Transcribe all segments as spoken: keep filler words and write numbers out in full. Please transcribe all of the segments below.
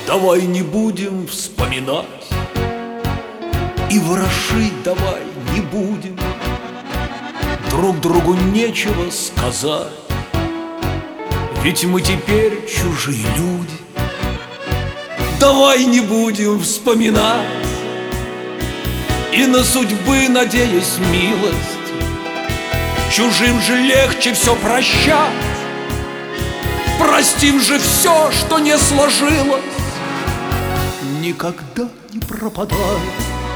давай не будем вспоминать, и ворошить давай не будем, друг другу нечего сказать, ведь мы теперь чужие люди. Давай не будем вспоминать и на судьбы надеясь милость, чужим же легче все прощать, простим же все, что не сложилось, никогда не пропадает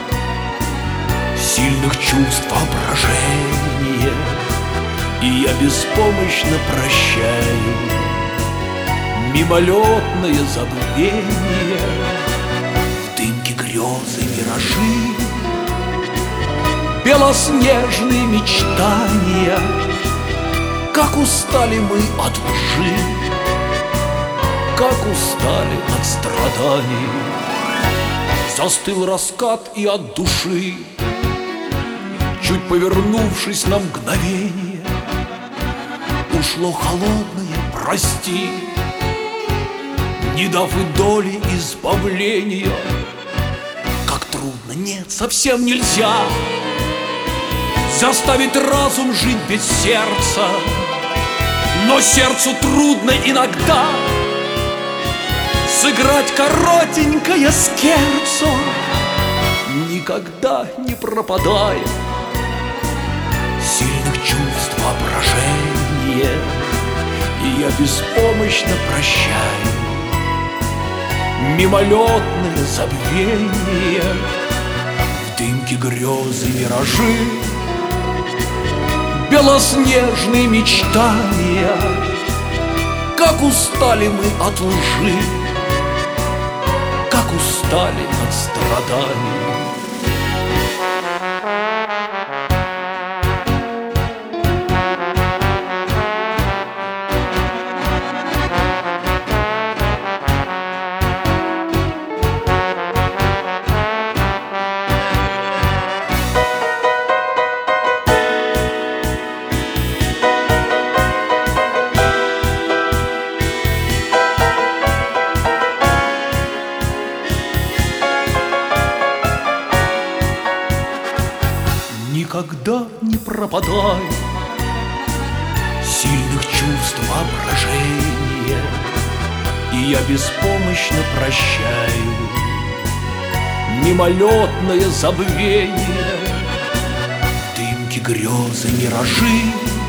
сильных чувств воображения, и я беспомощно прощаю мимолетное забвение. В дымке грезы миражи, белоснежные мечтания, как устали мы от лжи, как устали от страданий. Застыл раскат и от души, чуть повернувшись на мгновение, ушло холодное «прости», не дав и доли избавления. Как трудно, нет, совсем нельзя заставить разум жить без сердца, но сердцу трудно иногда сыграть коротенькое скерцо. Никогда не пропадает сильных чувств воображения, и я беспомощно прощаю мимолетное забвение. В дымке грезы миражи, белоснежные мечтания, как устали мы от лжи, как устали от страданий. Никогда не пропадает сильных чувств воображения, и я беспомощно прощаю мимолетное забвение. В дымке грезы миражи,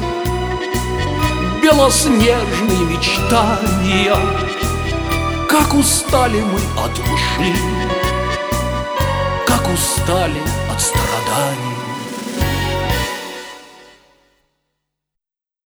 белоснежные мечтания, как устали мы от лжи, как устали от страданий.